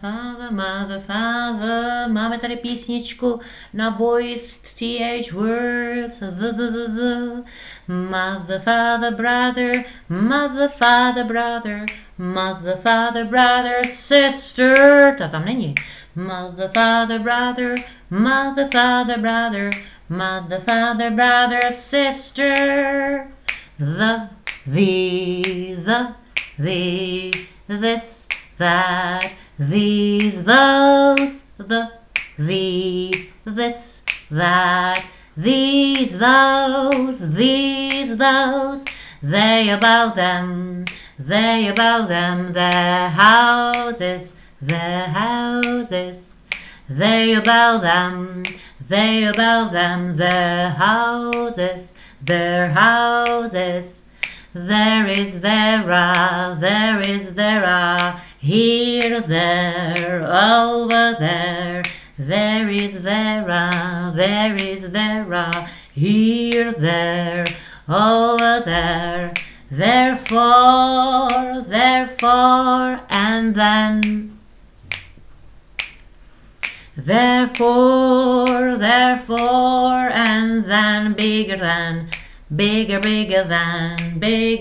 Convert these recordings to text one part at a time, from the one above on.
father. Máme tady písničku na voiced th words. The. Mother, father, brother. Mother, father, brother. Mother, father, brother, sister. Ta tam není. Mother, father, brother. Mother, father, brother. Mother, father, brother, sister. The, this, that, these, those, the, this, that, these, those, they about them, their houses, they about them, their houses, there is, there are, here, there, over there, there is, there are, here, there, over there, therefore, and then. Therefore, and then, bigger than, bigger than,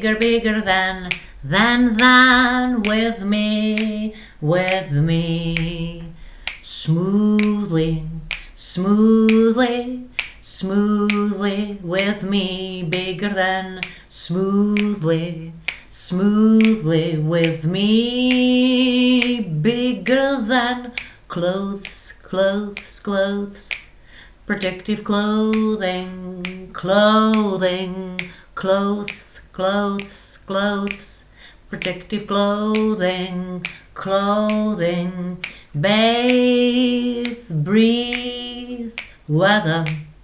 than, with me, smoothly, with me, bigger than, smoothly, with me, bigger than, clothes, protective clothing, clothes, protective clothing, bathe, breathe, weather,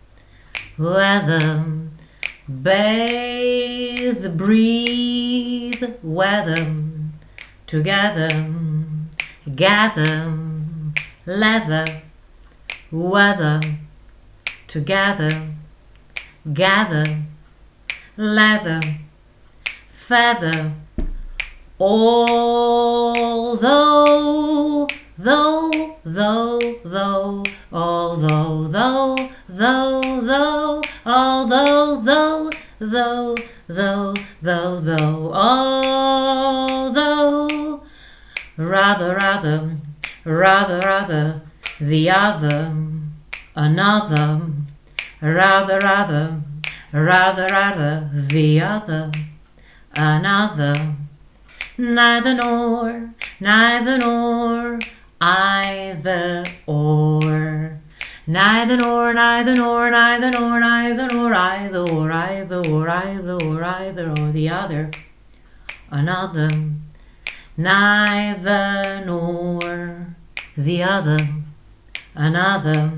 bathe, breathe, weather, together, gather, leather, weather, together, gather, leather, feather, although, rather, the other, another, rather, the other, another, neither nor, either or, neither nor, either or the other, another, neither nor, the other, another,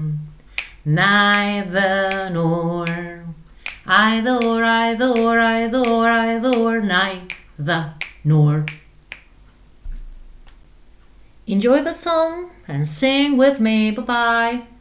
neither nor, either or, neither nor. Enjoy the song and sing with me. Bye-bye.